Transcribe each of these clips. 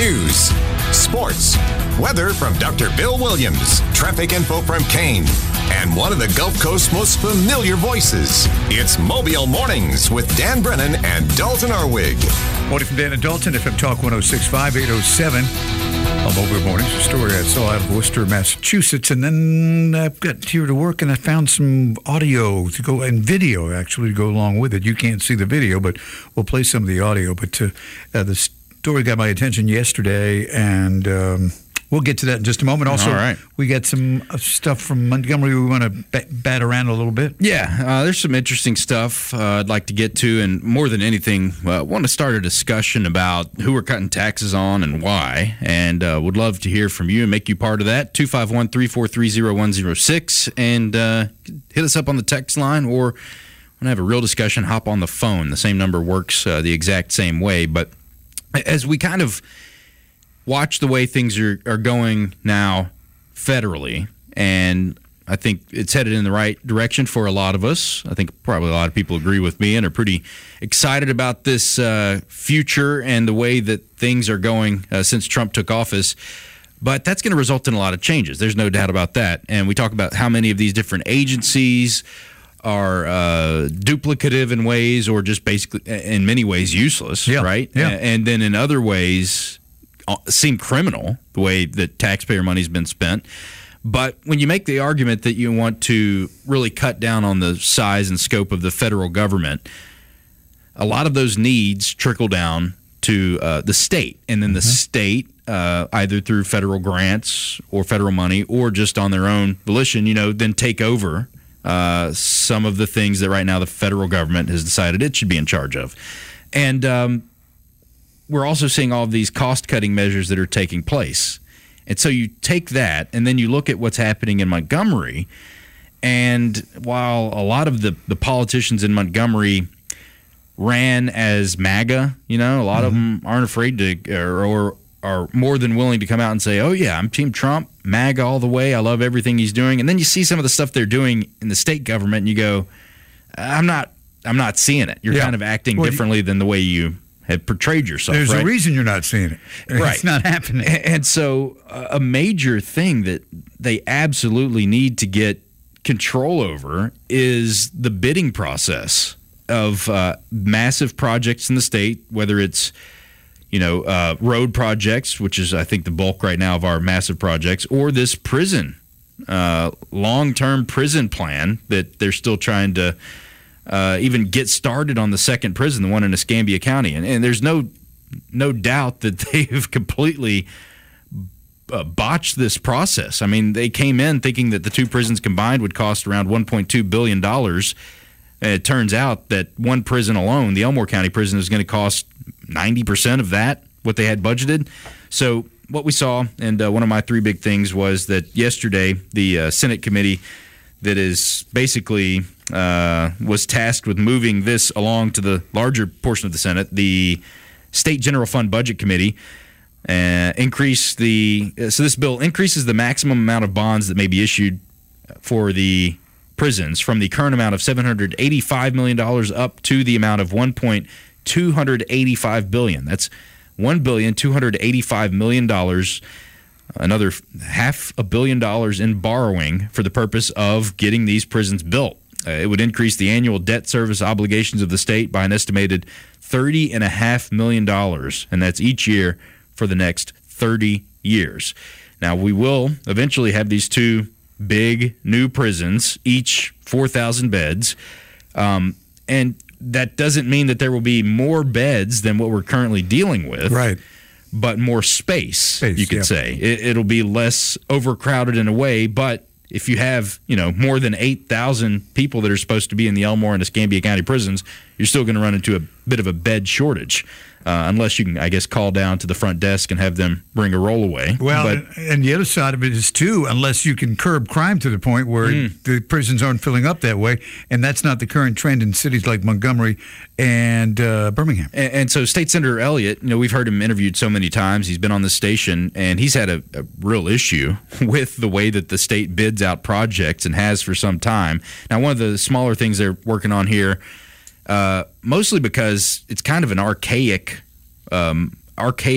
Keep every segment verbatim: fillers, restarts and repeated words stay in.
news, sports, weather from Doctor Bill Williams, traffic info from Kane, and one of the Gulf Coast's most familiar voices. It's Mobile Mornings with Dan Brennan and Dalton Arwig. Morning from Dan and Dalton, F M Talk one oh six point five, eight oh seven. On Mobile Mornings, a story I saw out of Worcester, Massachusetts, and then I got here to work and I found some audio to go, and video actually to go along with it. You can't see the video, but we'll play some of the audio. But uh, uh, the story got my attention yesterday, and um, we'll get to that in just a moment. Also, All right. we got some stuff from Montgomery we want to bat, bat around a little bit. Yeah, uh, there's some interesting stuff uh, I'd like to get to, and more than anything, I uh, want to start a discussion about who we're cutting taxes on and why, and uh, would love to hear from you and make you part of that. two five one, three four three, oh one oh six, and uh, hit us up on the text line, or want to have a real discussion, hop on the phone. The same number works uh, the exact same way, but as we kind of watch the way things are, are going now federally, and I think it's headed in the right direction for a lot of us. I think probably a lot of people agree with me and are pretty excited about this uh, future and the way that things are going uh, since Trump took office. But that's going to result in a lot of changes. There's no doubt about that. And we talk about how many of these different agencies are uh, duplicative in ways, or just basically in many ways useless, yeah. right? Yeah. And then in other ways seem criminal, the way that taxpayer money's been spent. But when you make the argument that you want to really cut down on the size and scope of the federal government, a lot of those needs trickle down to uh, the state, and then the mm-hmm. state, uh, either through federal grants or federal money, or just on their own volition, you know, then take over uh, some of the things that right now the federal government has decided it should be in charge of. And um, we're also seeing all of these cost-cutting measures that are taking place. And so you take that, and then you look at what's happening in Montgomery, and while a lot of the, the politicians in Montgomery ran as MAGA, you know, a lot mm-hmm. of them aren't afraid to, or, or are more than willing to come out and say, oh, yeah, I'm Team Trump, MAGA all the way, I love everything he's doing. And then you see some of the stuff they're doing in the state government, and you go, I'm not I'm not seeing it. You're yeah. kind of acting well, differently than the way you have portrayed yourself. There's right? a reason you're not seeing it. Right. It's not happening. And so uh, a major thing that they absolutely need to get control over is the bidding process of uh, massive projects in the state, whether it's, you know, uh, road projects, which is, I think, the bulk right now of our massive projects, or this prison, uh, long-term prison plan that they're still trying to Uh, even get started on the second prison, the one in Escambia County. And, and there's no no doubt that they've completely uh, botched this process. I mean, they came in thinking that the two prisons combined would cost around one point two billion dollars. And it turns out that one prison alone, the Elmore County prison, is going to cost ninety percent of that, what they had budgeted. So what we saw, and uh, one of my three big things was that yesterday the uh, Senate committee that is basically uh, was tasked with moving this along to the larger portion of the Senate, the State General Fund Budget Committee, uh, increase the uh, so this bill increases the maximum amount of bonds that may be issued for the prisons from the current amount of seven hundred eighty-five million dollars up to the amount of one point two eight five billion dollars. That's one billion two hundred eighty-five million dollars. Another half a billion dollars in borrowing for the purpose of getting these prisons built. Uh, it would increase the annual debt service obligations of the state by an estimated thirty and a half million dollars, and that's each year for the next thirty years. Now, we will eventually have these two big new prisons, each four thousand beds, um, and that doesn't mean that there will be more beds than what we're currently dealing with. Right. But more space, space you could yeah. say. It, it'll be less overcrowded in a way, but if you have, you know, more than eight thousand people that are supposed to be in the Elmore and Escambia County prisons, you're still going to run into a bit of a bed shortage. Uh, unless you can, I guess, call down to the front desk and have them bring a roll-away. Well, but, and the other side of it is, too, unless you can curb crime to the point where mm. the prisons aren't filling up that way, and that's not the current trend in cities like Montgomery and uh, Birmingham. And, and so State Senator Elliott, you know, we've heard him interviewed so many times. He's been on the station, and he's had a, a real issue with the way that the state bids out projects and has for some time. Now, one of the smaller things they're working on here, Uh, mostly because it's kind of an archaic, um, archaic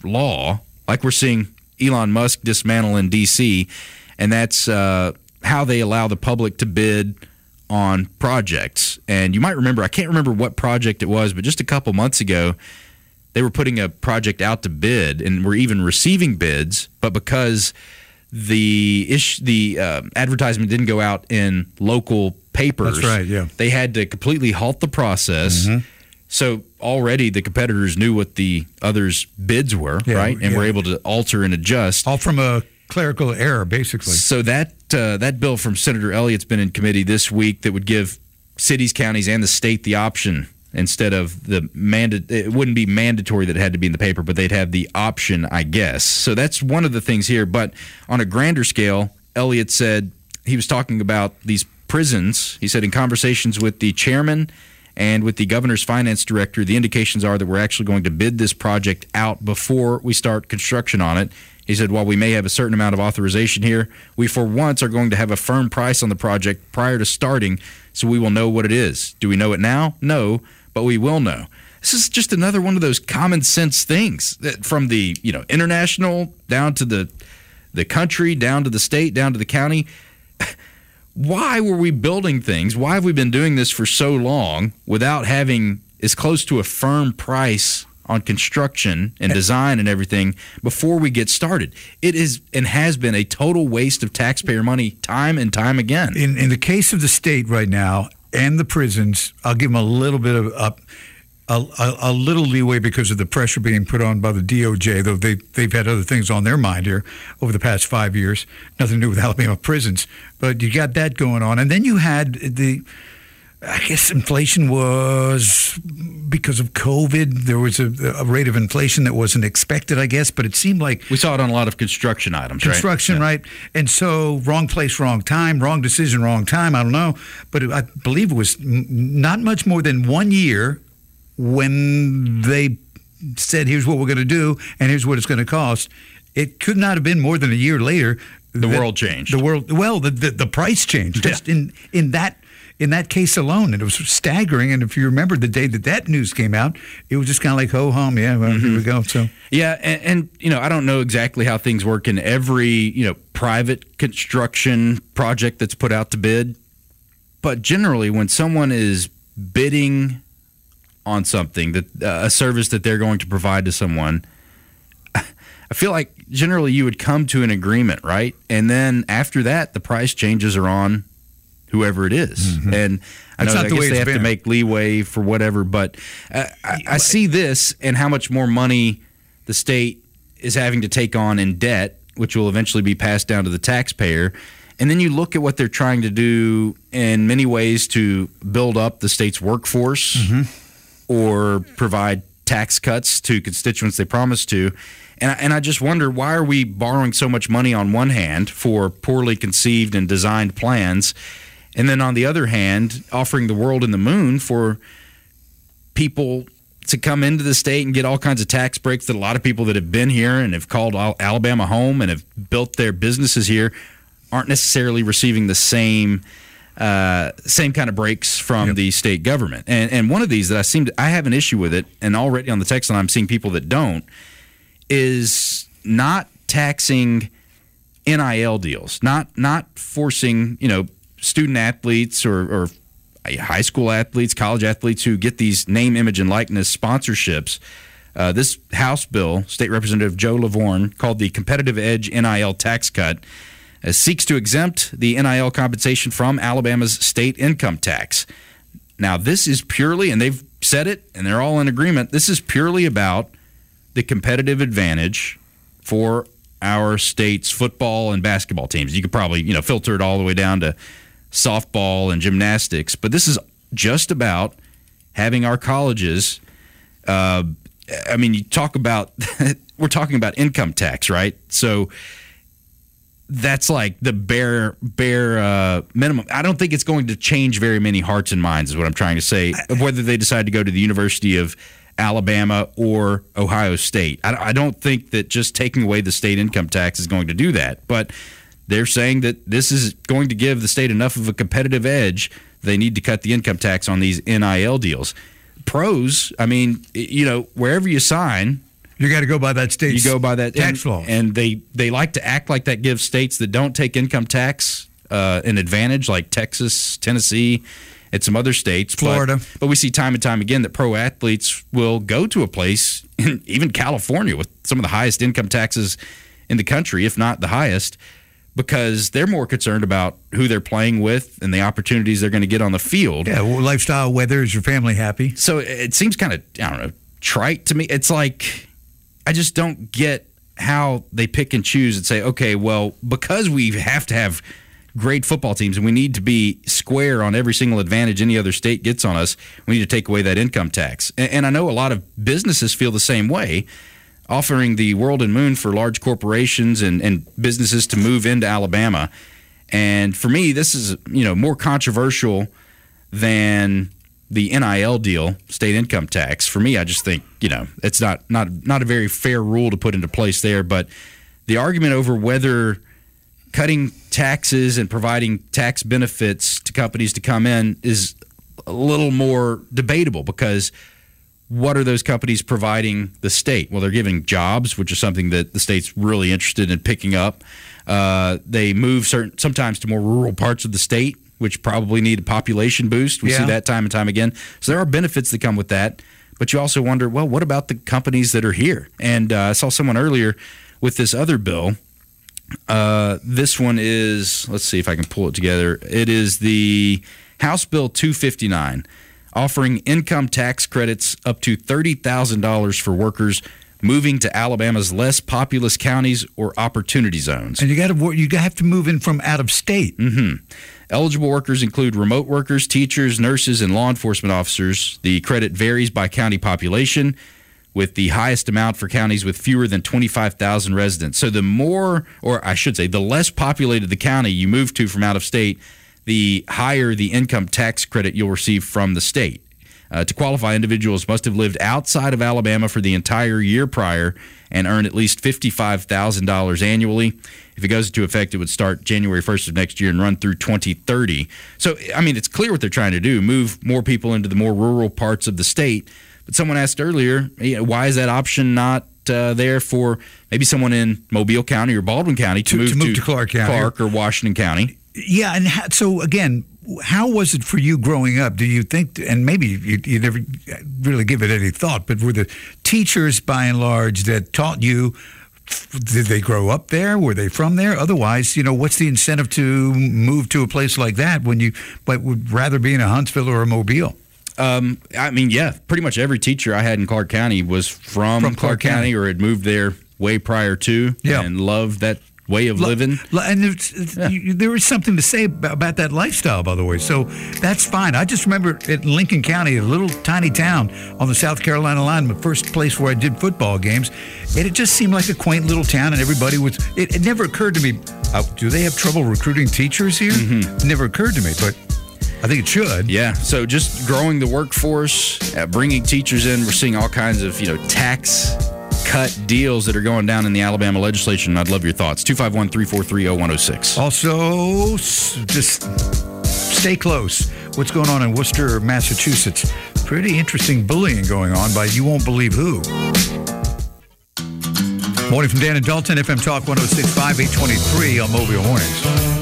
law, like we're seeing Elon Musk dismantle in D C, and that's uh, how they allow the public to bid on projects. And you might remember, I can't remember what project it was, but just a couple months ago, they were putting a project out to bid and were even receiving bids, but because the ish, the uh, advertisement didn't go out in local papers, That's right, yeah. they had to completely halt the process. Mm-hmm. So already the competitors knew what the others' bids were, yeah, right? And yeah. were able to alter and adjust. All from a clerical error, basically. So that uh, that bill from Senator Elliott's been in committee this week that would give cities, counties, and the state the option instead of the mandate. It wouldn't be mandatory that it had to be in the paper, but they'd have the option, I guess. So that's one of the things here. But on a grander scale, Elliott said he was talking about these prisons. He said in conversations with the chairman and with the governor's finance director, the indications are that we're actually going to bid this project out before we start construction on it. He said, while we may have a certain amount of authorization here, we for once are going to have a firm price on the project prior to starting, so we will know what it is. Do we know it now? No, but we will know. This is just another one of those common sense things that from the, you know, international down to the the country, down to the state, down to the county. Why were we building things? Why have we been doing this for so long without having as close to a firm price on construction and design and everything before we get started? It is and has been a total waste of taxpayer money time and time again. In in the case of the state right now and the prisons, I'll give them a little bit of a, a, a, a little leeway because of the pressure being put on by the D O J, though they, they've had other things on their mind here over the past five years. Nothing to do with Alabama prisons. But you got that going on. And then you had the, I guess inflation was because of COVID. There was a, a rate of inflation that wasn't expected, I guess, but it seemed like... We saw it on a lot of construction items, construction, right? Construction, right? And so wrong place, wrong time, wrong decision, wrong time. I don't know. But I believe it was not much more than one year when they said, here's what we're going to do and here's what it's going to cost. It could not have been more than a year later. The world changed. The world, well, the the, the price changed just yeah. in, in that in that case alone. And it was staggering. And if you remember the day that that news came out, it was just kind of like, ho hum, yeah, well, mm-hmm. here we go. So yeah, and, and you know, I don't know exactly how things work in every you know private construction project that's put out to bid, but generally when someone is bidding on something that uh, a service that they're going to provide to someone, I feel like generally you would come to an agreement, right? And then after that, the price changes are on whoever it is. Mm-hmm. And I That's know not I the guess way they it's have been. to make leeway for whatever, but uh, I, I see this and how much more money the state is having to take on in debt, which will eventually be passed down to the taxpayer. And then you look at what they're trying to do in many ways to build up the state's workforce, mm-hmm. or provide tax cuts to constituents they promised to. And I, and I just wonder, why are we borrowing so much money on one hand for poorly conceived and designed plans, and then on the other hand, offering the world and the moon for people to come into the state and get all kinds of tax breaks that a lot of people that have been here and have called Alabama home and have built their businesses here aren't necessarily receiving the same Uh, same kind of breaks from yep. the state government. And and one of these that I seem to, I have an issue with it, and already on the text line I'm seeing people that don't, is not taxing N I L deals, not not forcing, you know, student athletes or, or high school athletes, college athletes who get these name, image, and likeness sponsorships. Uh, this House bill, State Representative Joe Lavorne, called the Competitive Edge N I L tax cut, Uh, seeks to exempt the N I L compensation from Alabama's state income tax. Now, this is purely, and they've said it, and they're all in agreement, this is purely about the competitive advantage for our state's football and basketball teams. You could probably, you know, filter it all the way down to softball and gymnastics, but this is just about having our colleges, uh, I mean, you talk about, we're talking about income tax, right? So that's like the bare bare uh, minimum. I don't think it's going to change very many hearts and minds is what I'm trying to say, of whether they decide to go to the University of Alabama or Ohio State. I, I don't think that just taking away the state income tax is going to do that. But they're saying that this is going to give the state enough of a competitive edge. They need to cut the income tax on these N I L deals. Pros, I mean, you know, wherever you sign, You got to go by that state's You go by that tax and, law. and they they like to act like that gives states that don't take income tax uh, an advantage, like Texas, Tennessee, and some other states, Florida. But, but we see time and time again that pro athletes will go to a place, even California, with some of the highest income taxes in the country, if not the highest, because they're more concerned about who they're playing with and the opportunities they're going to get on the field. Yeah, well, lifestyle, weather, is your family happy? So it seems kind of, I don't know, trite to me. It's like, I just don't get how they pick and choose and say, okay, well, because we have to have great football teams and we need to be square on every single advantage any other state gets on us, we need to take away that income tax. And, and I know a lot of businesses feel the same way, offering the world and moon for large corporations and, and businesses to move into Alabama. And for me, this is, you know, more controversial than the N I L deal, state income tax. For me, I just think, you know, it's not not not a very fair rule to put into place there. But the argument over whether cutting taxes and providing tax benefits to companies to come in is a little more debatable, because what are those companies providing the state? Well, they're giving jobs, which is something that the state's really interested in picking up. Uh, they move certain sometimes to more rural parts of the state, which probably need a population boost. We Yeah. see that time and time again. So there are benefits that come with that. But you also wonder, well, what about the companies that are here? And uh, I saw someone earlier with this other bill. Uh, this one is, let's see if I can pull it together. It is the House Bill two fifty-nine, offering income tax credits up to thirty thousand dollars for workers moving to Alabama's less populous counties or opportunity zones. And you got to you have to move in from out of state. Mm-hmm. Eligible workers include remote workers, teachers, nurses, and law enforcement officers. The credit varies by county population, with the highest amount for counties with fewer than twenty-five thousand residents. So the more, or I should say, the less populated the county you move to from out of state, the higher the income tax credit you'll receive from the state. Uh, to qualify, individuals must have lived outside of Alabama for the entire year prior and earn at least fifty-five thousand dollars annually. If it goes into effect, it would start January first of next year and run through twenty thirty. So, I mean, it's clear what they're trying to do, move more people into the more rural parts of the state. But someone asked earlier, you know, why is that option not uh, there for maybe someone in Mobile County or Baldwin County to, To- move, to move to Clark County. Clark or Washington County? Yeah, and ha- so again, how was it for you growing up? Do you think, and maybe you, you never really give it any thought, but were the teachers by and large that taught you, did they grow up there? Were they from there? Otherwise, you know, what's the incentive to move to a place like that when you but would rather be in a Huntsville or a Mobile? Um, I mean, yeah, pretty much every teacher I had in Clark County was from, From Clark, Clark County, County. or had moved there way prior to, Yeah. and loved that way of living. L- And there's, Yeah. you, there is something to say about, about that lifestyle, by the way. So that's fine. I just remember in Lincoln County, a little tiny town on the South Carolina line, the first place where I did football games, and it just seemed like a quaint little town, and everybody was. It, it never occurred to me, uh, do they have trouble recruiting teachers here? Mm-hmm. It never occurred to me, but I think it should. Yeah, so just growing the workforce, uh, bringing teachers in. We're seeing all kinds of, you know, tax cut deals that are going down in the Alabama legislation. And I'd love your thoughts. two five one, three four three, zero one zero six. Also, s- just stay close. What's going on in Worcester, Massachusetts? Pretty interesting bullying going on by you won't believe who. Morning from Dan and Dalton, F M Talk one oh six point five, eight twenty-three on Mobile Mornings.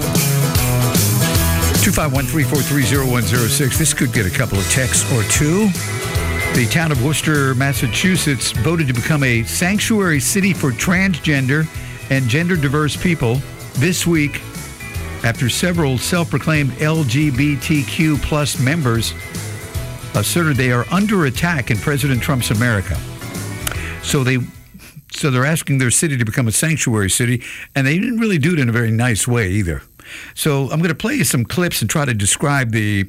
two five one, three four three, zero one zero six. This could get a couple of texts or two. The town of Worcester, Massachusetts voted to become a sanctuary city for transgender and gender diverse people this week after several self-proclaimed L G B T Q plus members asserted they are under attack in President Trump's America. So they so they're asking their city to become a sanctuary city, and they didn't really do it in a very nice way either. So I'm going to play you some clips and try to describe the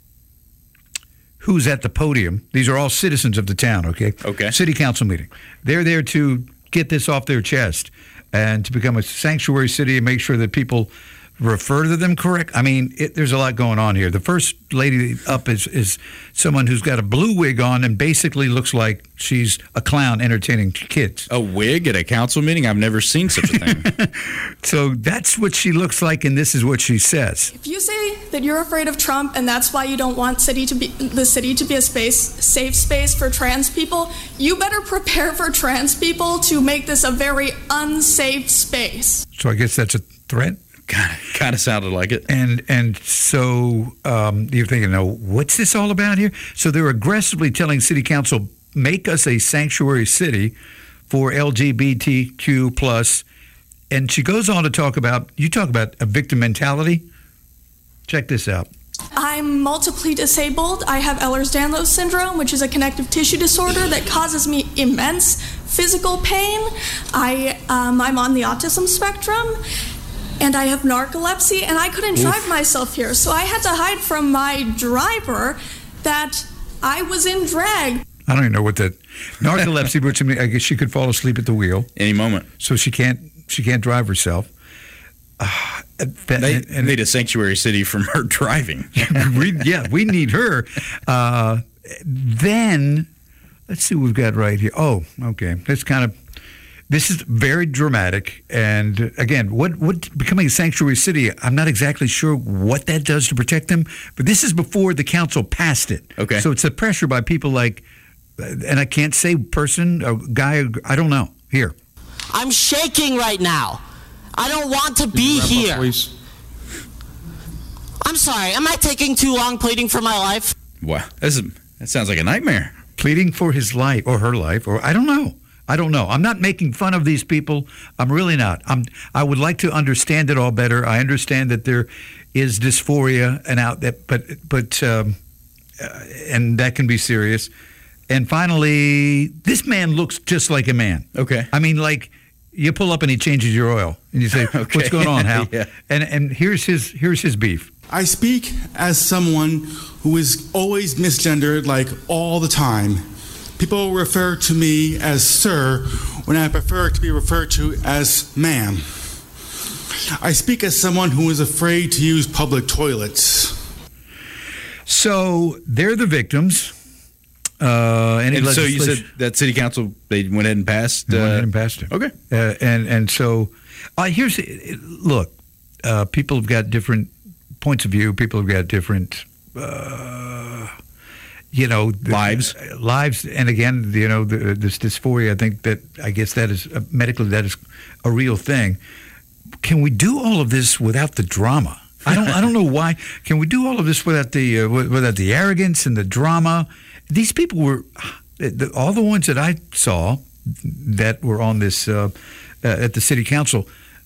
who's at the podium. These are all citizens of the town, okay? Okay. City council meeting. They're there to get this off their chest and to become a sanctuary city and make sure that people refer to them correct? I mean, it, there's a lot going on here. The first lady up is, is someone who's got a blue wig on and basically looks like she's a clown entertaining kids. A wig at a council meeting? I've never seen such a thing. So that's what she looks like, and this is what she says. If you say that you're afraid of Trump and that's why you don't want city to be the city to be a space, safe space for trans people, you better prepare for trans people to make this a very unsafe space. So I guess that's a threat? Kind of sounded like it. And and so um, you're thinking, no, what's this all about here? So they're aggressively telling city council, make us a sanctuary city for L G B T Q plus. And she goes on to talk about, you talk about a victim mentality. Check this out. I'm multiply disabled. I have Ehlers-Danlos syndrome, which is a connective tissue disorder that causes me immense physical pain. I um, I'm on the autism spectrum. And I have narcolepsy, and I couldn't drive Oof. myself here. So I had to hide from my driver that I was in drag. I don't even know what that narcolepsy, which I mean, I guess she could fall asleep at the wheel any moment. So she can't she can't drive herself. Uh, that, they and, and need a sanctuary city from her driving. we, yeah, we need her. Uh, then let's see what we've got right here. Oh, okay. That's kind of. This is very dramatic, and again, what what becoming a sanctuary city, I'm not exactly sure what that does to protect them, but this is before the council passed it. Okay. So it's the pressure by people like, and I can't say person, a guy, I don't know. Here. I'm shaking right now. I don't want to be here. Up, I'm sorry, am I taking too long pleading for my life? Wow, this is, that sounds like a nightmare. Pleading for his life, or her life, or I don't know. I don't know. I'm not making fun of these people. I'm really not. I'm. I would like to understand it all better. I understand that there is dysphoria and out that, but but um, uh, and that can be serious. And finally, this man looks just like a man. Okay. I mean, like you pull up and he changes your oil, and you say, okay. "What's going on, Hal?" Yeah. And and here's his here's his beef. I speak as someone who is always misgendered, like all the time. People refer to me as sir when I prefer to be referred to as ma'am. I speak as someone who is afraid to use public toilets. So they're the victims. Uh, any and so you legislation- said that city council, they went ahead and passed? They uh, went ahead and passed it. Okay. Uh, and, and so uh, here's, look, uh, people have got different points of view. People have got different... Uh, You know, lives, uh, lives, and again, you know, the, this dysphoria. I think that I guess that is uh, medically that is a real thing. Can we do all of this without the drama? I don't. I don't know why. Can we do all of this without the uh, without the arrogance and the drama? These people were the, all the ones that I saw that were on this uh, uh, at the city council.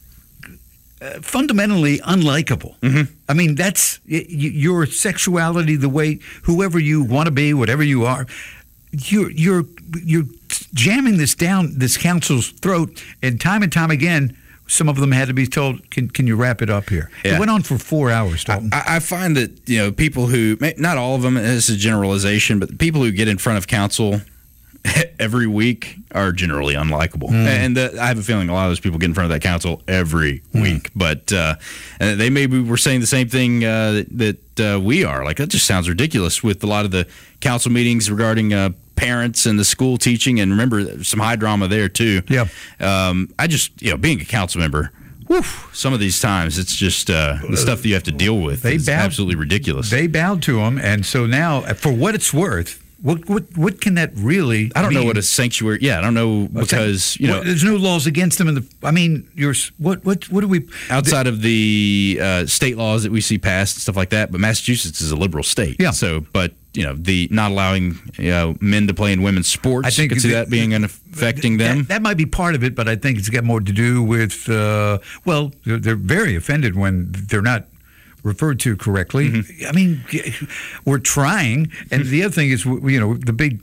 Uh, fundamentally unlikable. Mm-hmm. I mean, that's y- y- your sexuality, the way whoever you want to be, whatever you are, you're you're you're jamming this down this council's throat, and time and time again, some of them had to be told, "Can can you wrap it up here?" Yeah. It went on for four hours. Dalton. I, I find that you know people who, not all of them, this is a generalization, but the people who get in front of council every week are generally unlikable. Mm. And the, I have a feeling a lot of those people get in front of that council every mm. week. But uh, they maybe were saying the same thing uh, that uh, we are. Like, that just sounds ridiculous with a lot of the council meetings regarding uh, parents and the school teaching. And remember, there's some high drama there, too. Yeah. Um, I just, you know, being a council member, whew, some of these times it's just uh, the stuff that you have to deal with is absolutely ridiculous. They bowed to him. And so now, for what it's worth, What what what can that really? I don't mean? know what a sanctuary. Yeah, I don't know because you know what, there's no laws against them in the. I mean, you're what what what do we outside the, of the uh, state laws that we see passed and stuff like that? But Massachusetts is a liberal state. Yeah. So, but you know, the not allowing you know men to play in women's sports. I think I could see the, that being an affecting them. That, that might be part of it, but I think it's got more to do with. Uh, well, they're, they're very offended when they're not referred to correctly. Mm-hmm. I mean, we're trying. And the other thing is, you know, the big,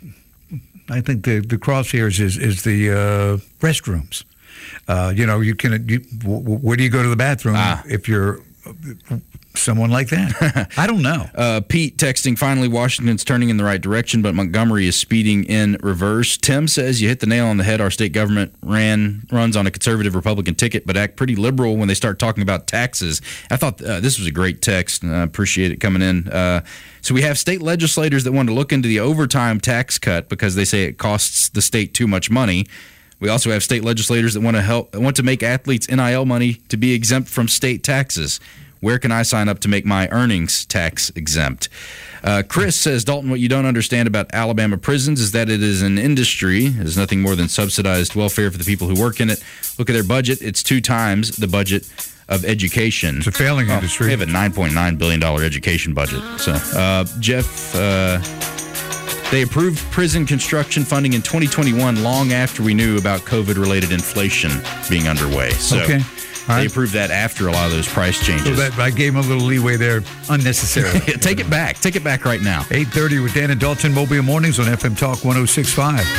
I think the, the crosshairs is, is the uh, restrooms. Uh, you know, you can, you, where do you go to the bathroom ah. if you're someone like that. I don't know. Uh, Pete texting, finally, Washington's turning in the right direction, but Montgomery is speeding in reverse. Tim says, you hit the nail on the head. Our state government ran runs on a conservative Republican ticket, but act pretty liberal when they start talking about taxes. I thought uh, this was a great text, and I appreciate it coming in. Uh, so we have state legislators that want to look into the overtime tax cut because they say it costs the state too much money. We also have state legislators that want to help, want to make athletes N I L money to be exempt from state taxes. Where can I sign up to make my earnings tax exempt? Uh, Chris says, Dalton, what you don't understand about Alabama prisons is that it is an industry. It is nothing more than subsidized welfare for the people who work in it. Look at their budget. It's two times the budget of education. It's a failing oh, industry. They have a nine point nine billion dollars education budget. So, uh, Jeff... Uh, They approved prison construction funding in twenty twenty-one, long after we knew about COVID-related inflation being underway. So okay. Right. They approved that after a lot of those price changes. So that, I gave them a little leeway there unnecessarily. Take it back. Take it back right now. eight thirty with Dan and Dalton, Mobile Mornings on F M Talk one oh six point five.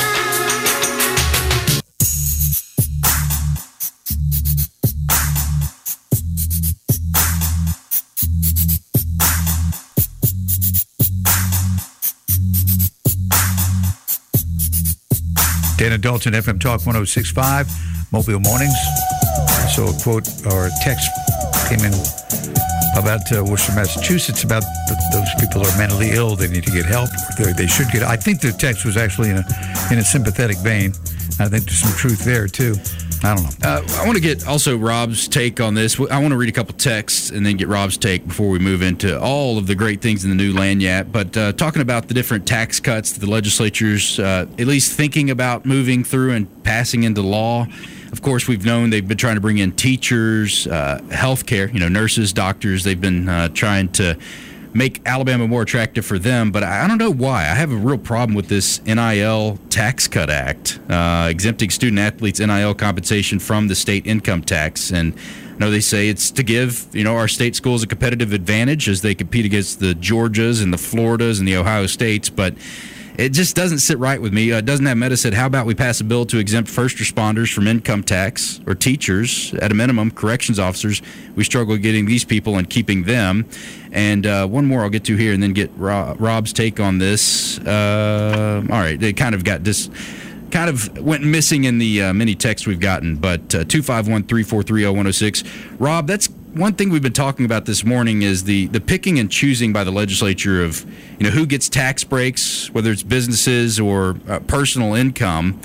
Dan and Dalton, F M Talk one oh six point five, Mobile Mornings. So a quote or a text came in about uh, Worcester, Massachusetts, about the, those people are mentally ill. They need to get help. They, they should get. I think the text was actually in a in a sympathetic vein. I think there's some truth there too. I don't know. Uh, I want to get also Rob's take on this. I want to read a couple texts and then get Rob's take before we move into all of the great things in the new Lagniappe. But uh, talking about the different tax cuts that the legislature's uh, at least thinking about moving through and passing into law. Of course, we've known they've been trying to bring in teachers, uh, healthcare, you know, nurses, doctors. They've been uh, trying to make Alabama more attractive for them, but I don't know why. I have a real problem with this N I L Tax Cut Act, uh, exempting student athletes N I L compensation from the state income tax. And I know they say it's to give, you know, our state schools a competitive advantage as they compete against the Georgias and the Floridas and the Ohio States, but it just doesn't sit right with me. Uh, Doesn't Have Meta said, how about we pass a bill to exempt first responders from income tax, or teachers, at a minimum, corrections officers? We struggle getting these people and keeping them. And uh, one more I'll get to here and then get Rob, Rob's take on this. Uh, all right, they kind of got this, kind of went missing in the uh, many texts we've gotten, but uh, two five one, three four three, oh one oh six. Rob, that's one thing we've been talking about this morning is the, the picking and choosing by the legislature of, you know, who gets tax breaks, whether it's businesses or uh, personal income.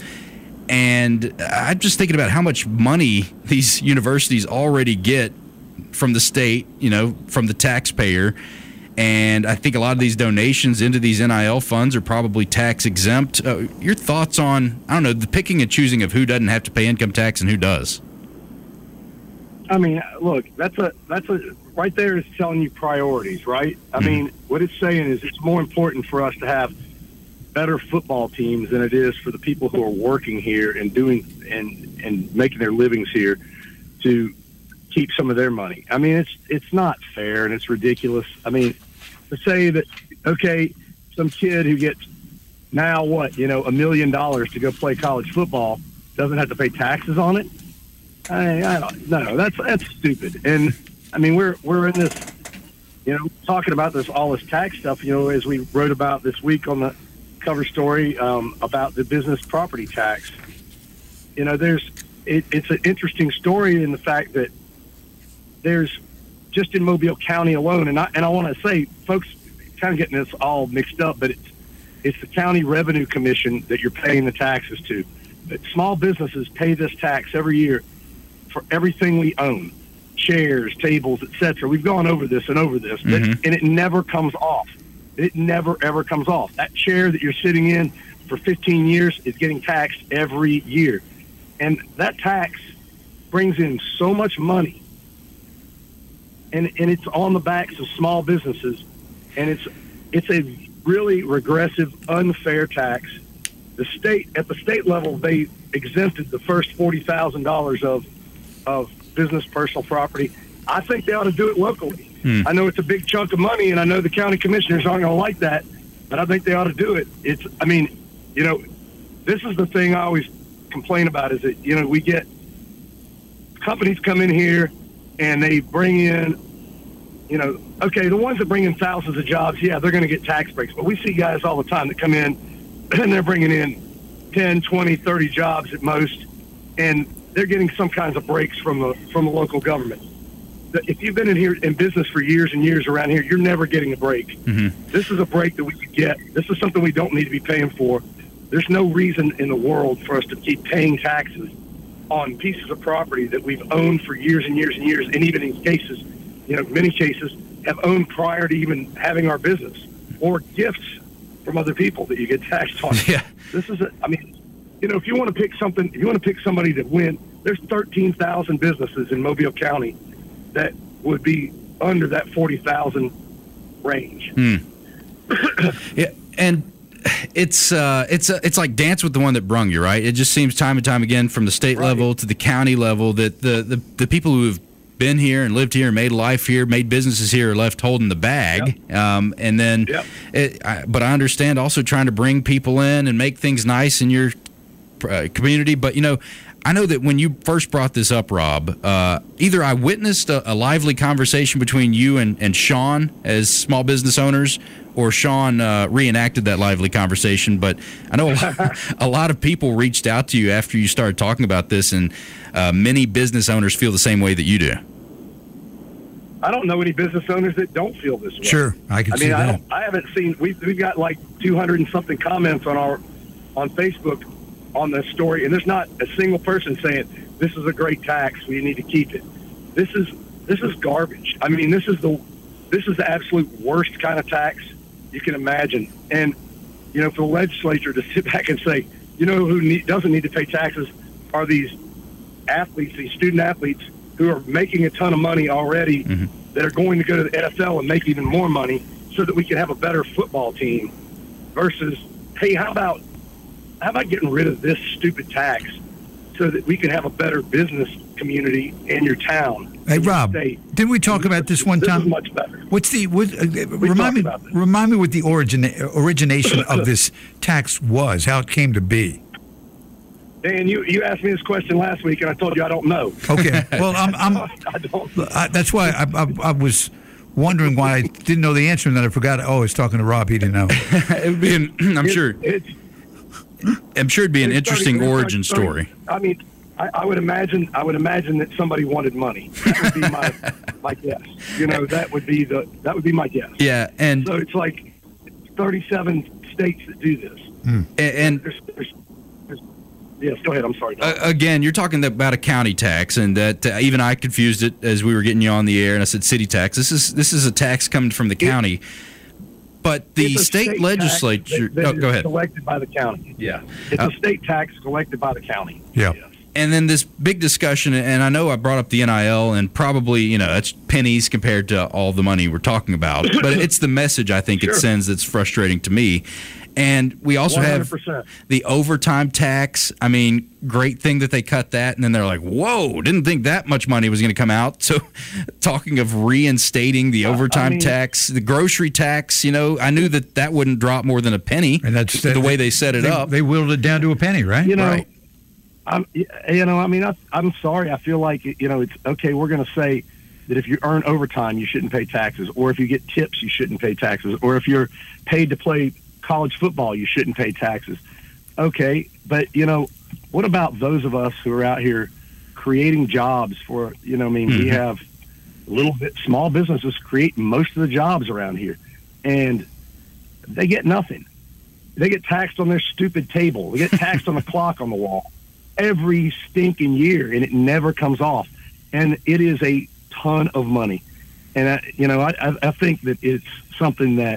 And I'm just thinking about how much money these universities already get from the state, you know, from the taxpayer. And I think a lot of these donations into these N I L funds are probably tax exempt. Uh, your thoughts on, I don't know, the picking and choosing of who doesn't have to pay income tax and who does? I mean, look, that's a that's a right there is telling you priorities, right? I mm-hmm. mean, what it's saying is it's more important for us to have better football teams than it is for the people who are working here and doing and and making their livings here to keep some of their money. I mean, it's it's not fair and it's ridiculous. I mean, to say that, okay, some kid who gets now what, you know, a million dollars to go play college football doesn't have to pay taxes on it. I, I don't no, that's that's stupid. And I mean, we're we're in this, you know, talking about this all this tax stuff. You know, as we wrote about this week on the cover story um, about the business property tax. You know, there's it, it's an interesting story in the fact that there's just in Mobile County alone, and I and I want to say, folks, kind of getting this all mixed up, but it's it's the county revenue commission that you're paying the taxes to. But small businesses pay this tax every year for everything we own, chairs, tables, et cetera. We've gone over this and over this, but, mm-hmm. and it never comes off. It never, ever comes off. That chair that you're sitting in for fifteen years is getting taxed every year. And that tax brings in so much money, and and it's on the backs of small businesses, and it's it's a really regressive, unfair tax. The state, at the state level, they exempted the first forty thousand dollars of of business personal property. I think they ought to do it locally. Hmm. I know it's a big chunk of money, and I know the county commissioners aren't going to like that, but I think they ought to do it. It's, I mean, you know, this is the thing I always complain about is that, you know, we get companies come in here, and they bring in, you know, okay, the ones that bring in thousands of jobs, yeah, they're going to get tax breaks. But we see guys all the time that come in and they're bringing in ten, twenty, thirty jobs at most, and they're getting some kinds of breaks from the from the local government. If you've been in here in business for years and years around here, you're never getting a break. Mm-hmm. This is a break that we could get. This is something we don't need to be paying for. There's no reason in the world for us to keep paying taxes on pieces of property that we've owned for years and years and years, and even in cases, you know, many cases have owned prior to even having our business, or gifts from other people that you get taxed on. Yeah. This is, a, I mean, you know, if you want to pick something, if you want to pick somebody to win, there's thirteen thousand businesses in Mobile County that would be under that forty thousand range. Hmm. Yeah, and it's uh, it's uh, it's like dance with the one that brung you, right? It just seems time and time again, from the state Right. level to the county level, that the, the, the people who have been here and lived here and made a life here, made businesses here, are left holding the bag. Yep. Um, and then, Yep. it, I, but I understand also trying to bring people in and make things nice in your uh, community. But, you know, I know that when you first brought this up, Rob, uh, either I witnessed a, a lively conversation between you and, and Sean as small business owners, or Sean uh, reenacted that lively conversation. But I know a lot, a lot of people reached out to you after you started talking about this, and uh, many business owners feel the same way that you do. I don't know any business owners that don't feel this way. Sure, I can I see mean, I, that. don't, I haven't seen. We've we've got like two hundred and something comments on our on Facebook on this story, and there's not a single person saying this is a great tax, we need to keep it. This is this is garbage. I mean, this is the this is the absolute worst kind of tax you can imagine. And you know, for the legislature to sit back and say, you know, who need, doesn't need to pay taxes are these athletes, these student athletes who are making a ton of money already, mm-hmm. that are going to go to the N F L and make even more money, so that we can have a better football team. Versus, hey, how about how about getting rid of this stupid tax so that we can have a better business community in your town? Hey, Rob, didn't we talk about this one this time? Is much better. What's the what, uh, remind me? about this. Remind me what the origin origination of this tax was. How it came to be. Dan, you, you asked me this question last week, and I told you I don't know. Okay, well, I'm, I'm I don't. I, that's why I, I, I was wondering why I didn't know the answer, and then I forgot. Oh, I was talking to Rob. He didn't know. It would be an, I'm It- sure. It's, I'm sure it'd be an it's interesting starting- origin it's starting- story. I mean, I, I would imagine. I would imagine that somebody wanted money. That would be my my guess. You know, that would be the that would be my guess. Yeah, and So it's like thirty-seven states that do this. and There's, there's, there's, yes, go ahead. I'm sorry. Uh, again, you're talking about a county tax, and that uh, even I confused it as we were getting you on the air, and I said city tax. This is this is a tax coming from the county, but the It's a state, tax legislature. that- that oh, is go ahead. Collected by the county. Yeah, It's Uh, a state tax collected by the county. Yeah. Yes. and then this big discussion, and I know I brought up the N I L, and probably you know it's pennies compared to all the money we're talking about, but it's the message I think it Sure. sends that's frustrating to me. And we also one hundred have percent. the overtime tax. I mean, great thing that they cut that, and then they're like, "Whoa, didn't think that much money was going to come out." So, talking of reinstating the overtime mean- tax, the grocery tax, you know, I knew that that wouldn't drop more than a penny. And that's the way they set it they, up. They whittled it down to a penny, right? You know, Right. I'm, you know, I mean, I, I'm sorry. I feel like, you know, it's okay. We're going to say that if you earn overtime, you shouldn't pay taxes, or if you get tips, you shouldn't pay taxes, or if you're paid to play college football, you shouldn't pay taxes. Okay, but you know, what about those of us who are out here creating jobs for? You know, I mean, we have little bit small businesses create most of the jobs around here, and they get nothing. They get taxed on their stupid table. They get taxed on the clock on the wall every stinking year, and it never comes off. And it is a ton of money. And, I, you know, I, I I think that it's something that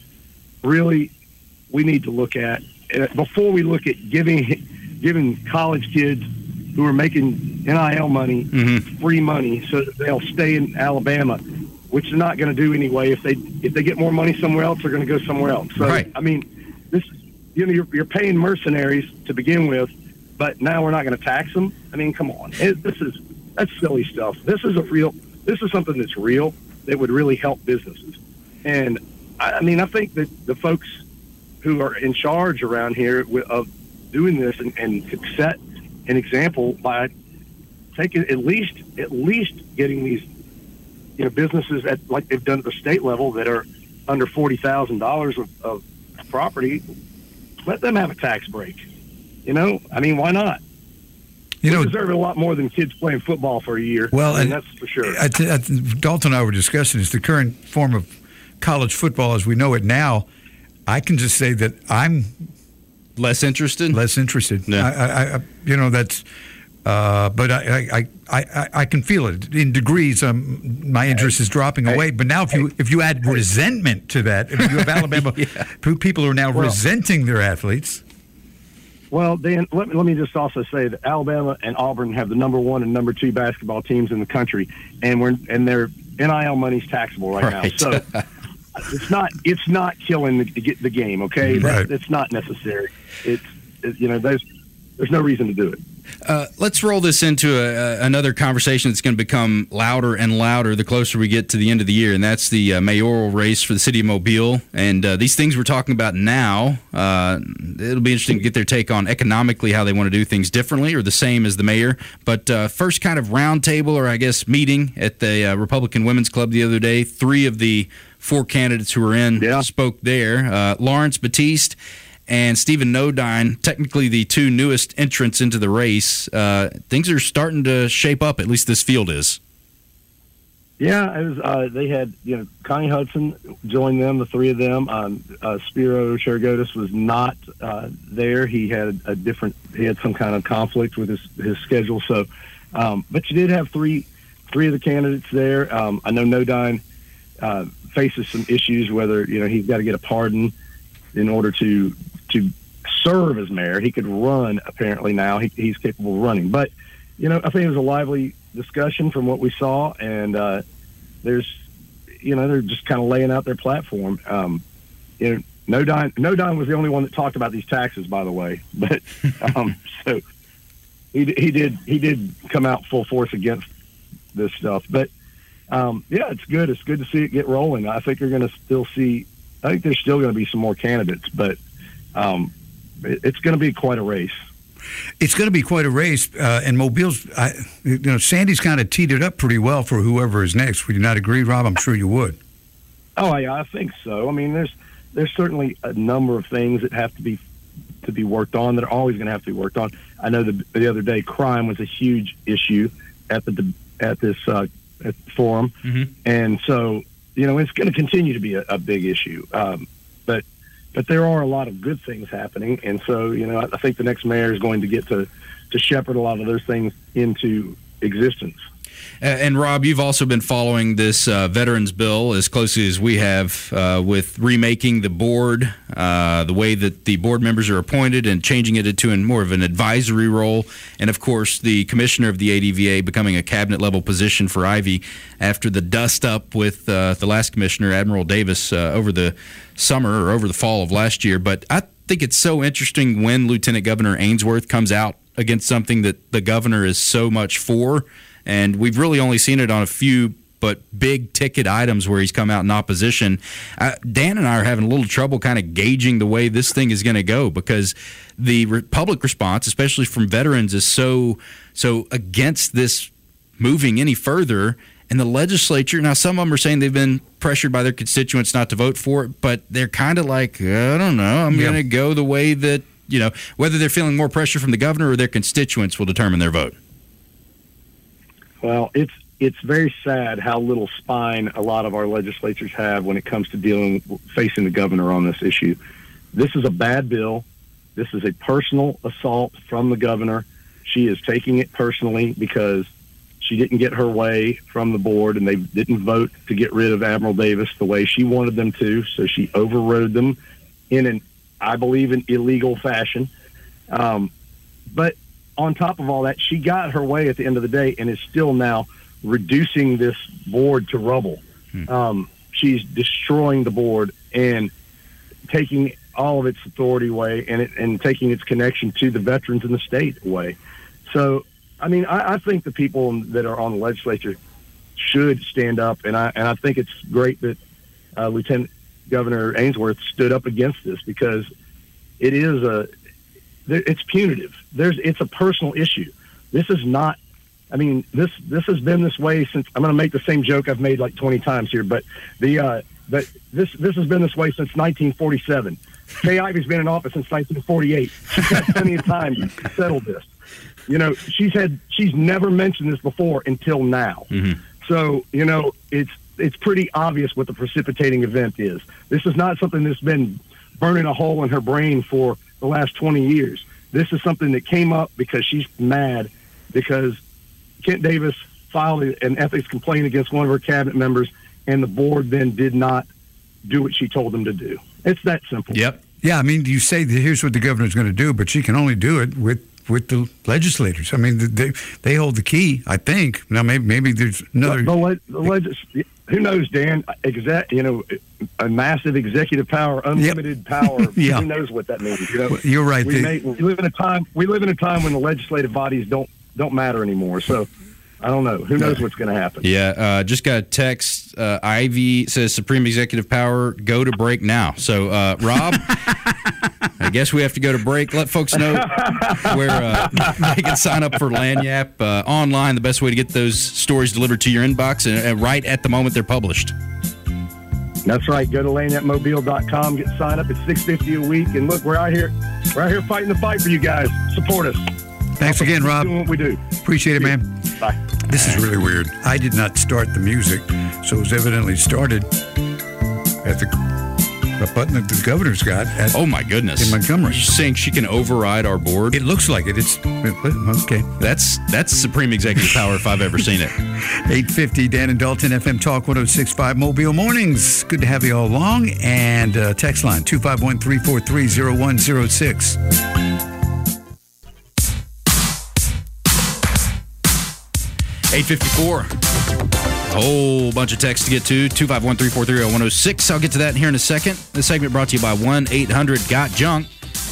really we need to look at uh, before we look at giving giving college kids who are making N I L money Mm-hmm. free money so that they'll stay in Alabama, which they're not going to do anyway. If they if they get more money somewhere else, they're going to go somewhere else. So, Right. I mean, this you know you're, you're paying mercenaries to begin with, but now we're not going to tax them. I mean, come on, it, this is that's silly stuff. This is a real. This is something that's real that would really help businesses. And I, I mean, I think that the folks who are in charge around here wi- of doing this and, and could set an example by take it, at least at least getting these, you know, businesses at like they've done at the state level that are under forty thousand dollars of, of property. Let them have a tax break. You know, I mean, why not? You we know, deserve a lot more than kids playing football for a year. Well, I mean, and that's for sure. I, I, Dalton and I were discussing is the current form of college football as we know it now. I can just say that I'm less interested. Less interested. Yeah. I, I, you know, that's. Uh, but I, I, I, I can feel it in degrees. Um, my interest is dropping away. But now, if you if you add resentment to that, if you have Alabama yeah. people who are now well, resenting their athletes. Well, Dan, let me, let me just also say that Alabama and Auburn have the number one and number two basketball teams in the country, and we're and their N I L money's taxable right, right. now. So it's not it's not killing the, the game. Okay, right. That's, it's not necessary. It's it, you know there's there's no reason to do it. Uh, let's roll this into a, a, another conversation that's going to become louder and louder the closer we get to the end of the year, and that's the uh, mayoral race for the city of Mobile. And uh, these things we're talking about now, uh, it'll be interesting to get their take on economically how they want to do things differently or the same as the mayor. But uh, first kind of roundtable, or I guess meeting at the uh, Republican Women's Club the other day. Three of the four candidates who were in yeah. spoke there. Uh, Lawrence Batiste and Stephen Nodine, technically the two newest entrants into the race. Uh, things are starting to shape up, at least this field is. Yeah, it was, uh, they had, you know, Connie Hudson joined them, the three of them. Um, uh, Spiro Charagotis was not uh, there. He had a different, he had some kind of conflict with his, his schedule. So, um, but you did have three three of the candidates there. Um, I know Nodine uh, faces some issues, whether, you know, he's got to get a pardon in order to to serve as mayor. He could run, apparently now. He, he's capable of running. But, you know, I think it was a lively discussion from what we saw, and uh, there's, you know, they're just kind of laying out their platform. Um, you know, Nodine, Nodine was the only one that talked about these taxes, by the way. But um, so he, he did he did come out full force against this stuff. But, um, yeah, it's good. It's good to see it get rolling. I think you're going to still see I think there's still going to be some more candidates, but um, it, it's going to be quite a race. It's going to be quite a race, uh, and Mobile's, I, you know, Sandy's kind of teed it up pretty well for whoever is next. Would you not agree, Rob? I'm sure you would. Oh, yeah, I think so. I mean, there's there's certainly a number of things that have to be to be worked on that are always going to have to be worked on. I know the, the other day crime was a huge issue at the at this uh, at the forum, mm-hmm. and so. You know, it's going to continue to be a, a big issue, um, but but there are a lot of good things happening, and so you know, I, I think the next mayor is going to get to to shepherd a lot of those things into existence. And Rob, you've also been following this uh, veterans bill as closely as we have uh, with remaking the board, uh, the way that the board members are appointed and changing it into more of an advisory role. And, of course, the commissioner of the A D V A becoming a cabinet-level position for Ivy after the dust-up with uh, the last commissioner, Admiral Davis, uh, over the summer or over the fall of last year. But I think it's so interesting when Lieutenant Governor Ainsworth comes out against something that the governor is so much for. And we've really only seen it on a few but big ticket items where he's come out in opposition. Uh, Dan and I are having a little trouble kind of gauging the way this thing is going to go because the re- public response, especially from veterans, is so so against this moving any further. And the legislature, now some of them are saying they've been pressured by their constituents not to vote for it, but they're kind of like, I don't know, I'm yeah. going to go the way that, you know, whether they're feeling more pressure from the governor or their constituents will determine their vote. Well, it's it's very sad how little spine a lot of our legislatures have when it comes to dealing facing the governor on this issue. This is a bad bill. This is a personal assault from the governor. She is taking it personally because she didn't get her way from the board and they didn't vote to get rid of Admiral Davis the way she wanted them to, so she overrode them in an, I believe, an illegal fashion. Um, but on top of all that, she got her way at the end of the day and is still now reducing this board to rubble. Hmm. Um, she's destroying the board and taking all of its authority away and, it, and taking its connection to the veterans in the state away. So, I mean, I, I think the people that are on the legislature should stand up, and I and I think it's great that uh, Lieutenant Governor Ainsworth stood up against this because it is a it's punitive. There's it's a personal issue. This is not I mean, this this has been this way since. I'm going to make the same joke I've made like twenty times here, but the uh, but this this has been this way since nineteen forty-seven. Kay Ivey's been in office since nineteen forty-eight. She's had plenty of time to settle this. You know, she's had she's never mentioned this before until now. Mm-hmm. So you know, it's it's pretty obvious what the precipitating event is. This is not something that's been burning a hole in her brain for the last twenty years. This is something that came up because she's mad because Kent Davis filed an ethics complaint against one of her cabinet members, and the board then did not do what she told them to do. It's that simple. Yep. Yeah, I mean, you say that here's what the governor's going to do, but she can only do it with, with the legislators. I mean, they they hold the key, I think. Now, maybe maybe there's another. The, the, the legis- who knows, Dan? Exact, you know, a massive executive power, unlimited yep. power. Yeah. Who knows what that means? You know, you're right. We, the, may, we live in a time. We live in a time when the legislative bodies don't don't matter anymore. So. I don't know. Who knows what's going to happen? Yeah, uh, just got a text. Uh, Ivy says Supreme Executive Power, go to break now. So, uh, Rob, I guess we have to go to break. Let folks know where uh, they can sign up for Lagniappe uh, online. The best way to get those stories delivered to your inbox and, and right at the moment they're published. That's right. Go to lagniappe mobile dot com. Get signed up. It's six dollars and fifty cents a week. And look, we're out here. We're out here fighting the fight for you guys. Support us. Thanks again, Rob. Doing what we do. Appreciate it, man. Bye. This is really weird. I did not start the music, so it was evidently started at the a button that the governor's got. At, oh my goodness! In Montgomery. Are you saying she can override our board? It looks like it. It's okay. That's that's Supreme Executive Power if I've ever seen it. eight fifty, Dan and Dalton, F M Talk one oh six point five Mobile Mornings. Good to have you all along. And uh, text line two five one, three four three, zero one zero six. eight fifty-four. A whole bunch of texts to get to. two five one, three four three, zero one zero six. I'll get to that here in a second. This segment brought to you by one eight hundred got junk.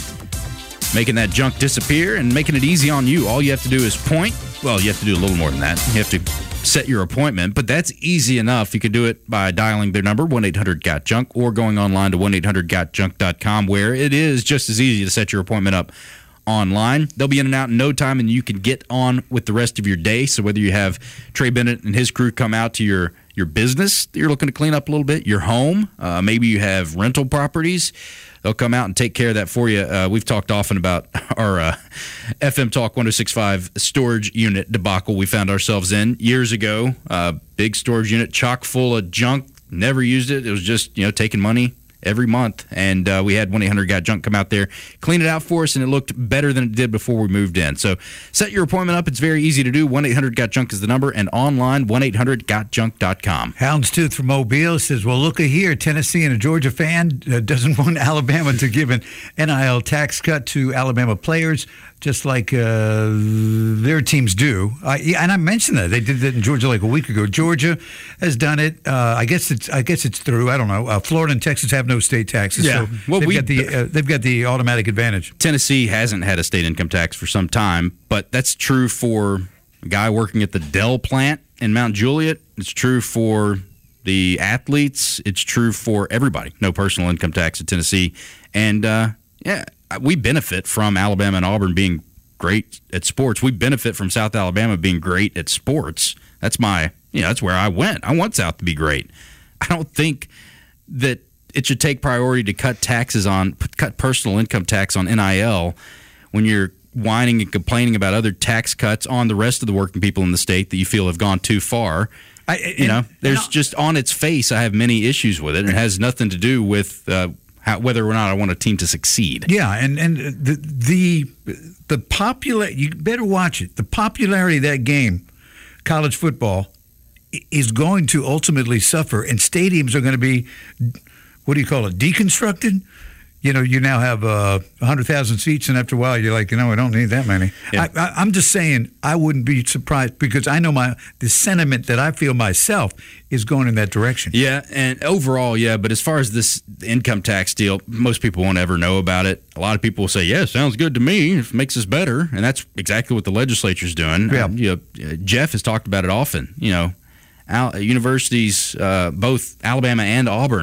Making that junk disappear and making it easy on you. All you have to do is point. Well, you have to do a little more than that. You have to set your appointment, but that's easy enough. You can do it by dialing their number, one eight hundred got junk, or going online to one eight hundred got junk dot com, where it is just as easy to set your appointment up online. They'll be in and out in no time, and you can get on with the rest of your day. So whether you have Trey Bennett and his crew come out to your your business that you're looking to clean up a little bit, your home, uh, maybe you have rental properties, they'll come out and take care of that for you. Uh, we've talked often about our uh, F M Talk one oh six point five storage unit debacle we found ourselves in years ago. Uh, big storage unit, chock full of junk, never used it. It was just, you know, taking money every month, and uh, we had one eight hundred got junk come out there, clean it out for us, and it looked better than it did before we moved in. So set your appointment up. It's very easy to do. one eight hundred got junk is the number, and online, one eight hundred got junk dot com. Houndstooth from Mobile says, well, look here, Tennessee and a Georgia fan uh, doesn't want Alabama to give an N I L tax cut to Alabama players, just like uh, their teams do. Uh, yeah, and I mentioned that. They did that in Georgia like a week ago. Georgia has done it. Uh, I guess it's I guess it's through. I don't know. Uh, Florida and Texas have no state taxes. Yeah. So well, they've, we, got the, uh, they've got the automatic advantage. Tennessee hasn't had a state income tax for some time, but that's true for a guy working at the Dell plant in Mount Juliet. It's true for the athletes. It's true for everybody. No personal income tax in Tennessee. And, uh, yeah, we benefit from Alabama and Auburn being great at sports. We benefit from South Alabama being great at sports. That's my, you know, that's where I went. I want South to be great. I don't think that it should take priority to cut taxes on, cut personal income tax on N I L when you're whining and complaining about other tax cuts on the rest of the working people in the state that you feel have gone too far. I, and, you know, there's just on its face, I have many issues with it. It has nothing to do with uh, how, whether or not I want a team to succeed. Yeah, and and the the the popular, you better watch it. The popularity of that game, college football, is going to ultimately suffer, and stadiums are going to be, what do you call it, deconstructed? You know, you now have uh, one hundred thousand seats, and after a while, you're like, you know, I don't need that many. Yeah. I, I, I'm just saying, I wouldn't be surprised, because I know my the sentiment that I feel myself is going in that direction. Yeah, and overall, yeah, but as far as this income tax deal, most people won't ever know about it. A lot of people will say, yeah, sounds good to me, it makes us better, and that's exactly what the legislature's doing. Yeah. Um, you know, Jeff has talked about it often. You know, Al- universities, uh, both Alabama and Auburn,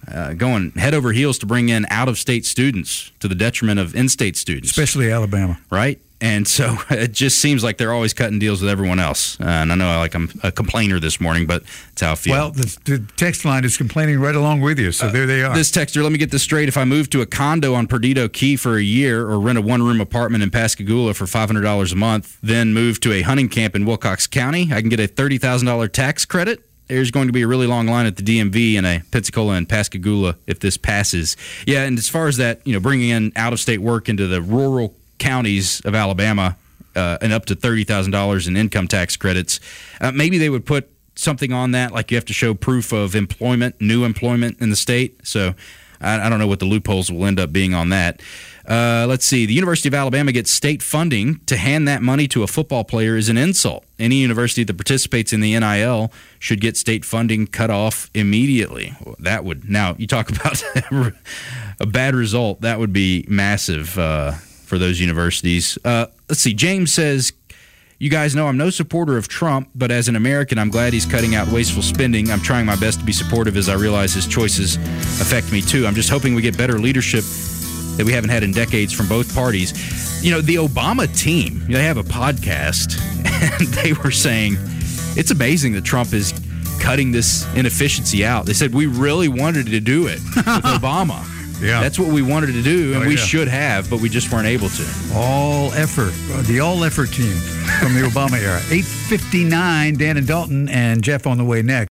uh, going head over heels to bring in out-of-state students to the detriment of in-state students. Especially Alabama. Right? And so it just seems like they're always cutting deals with everyone else. Uh, and I know like I'm a complainer this morning, but that's how I feel. Well, the, the text line is complaining right along with you, so uh, there they are. This texter, let me get this straight. If I move to a condo on Perdido Key for a year or rent a one-room apartment in Pascagoula for five hundred dollars a month, then move to a hunting camp in Wilcox County, I can get a thirty thousand dollars tax credit. There's going to be a really long line at the D M V in a Pensacola and Pascagoula if this passes. Yeah, and as far as that, you know, bringing in out-of-state work into the rural counties of Alabama uh, and up to thirty thousand dollars in income tax credits, uh, maybe they would put something on that, like you have to show proof of employment, new employment in the state. So I, I don't know what the loopholes will end up being on that. Uh, let's see. The University of Alabama gets state funding. To hand that money to a football player is an insult. Any university that participates in the N I L should get state funding cut off immediately. That would, now you talk about a bad result. That would be massive uh, for those universities. Uh, let's see. James says, you guys know I'm no supporter of Trump, but as an American, I'm glad he's cutting out wasteful spending. I'm trying my best to be supportive as I realize his choices affect me too. I'm just hoping we get better leadership that we haven't had in decades from both parties. You know, the Obama team, they have a podcast, and they were saying it's amazing that Trump is cutting this inefficiency out. They said we really wanted to do it with Obama. Yeah. That's what we wanted to do, and oh, we yeah. should have, but we just weren't able to. All effort, the all effort team from the Obama era. eight fifty-nine, Dan and Dalton and Jeff on the way next.